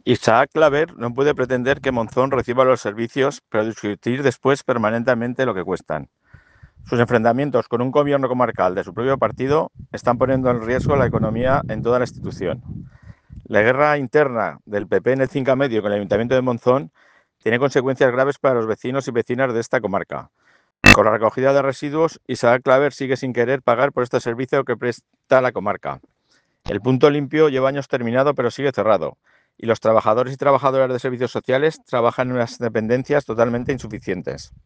Isaac Claver no puede pretender que Monzón reciba los servicios, pero discutir después permanentemente lo que cuestan. Sus enfrentamientos con un gobierno comarcal de su propio partido están poniendo en riesgo la economía en toda la institución. La guerra interna del PP en el Cinca Medio con el Ayuntamiento de Monzón tiene consecuencias graves para los vecinos y vecinas de esta comarca. Con la recogida de residuos, Isaac Claver sigue sin querer pagar por este servicio que presta la comarca. El punto limpio lleva años terminado, pero sigue cerrado. Y los trabajadores y trabajadoras de servicios sociales trabajan en unas dependencias totalmente insuficientes.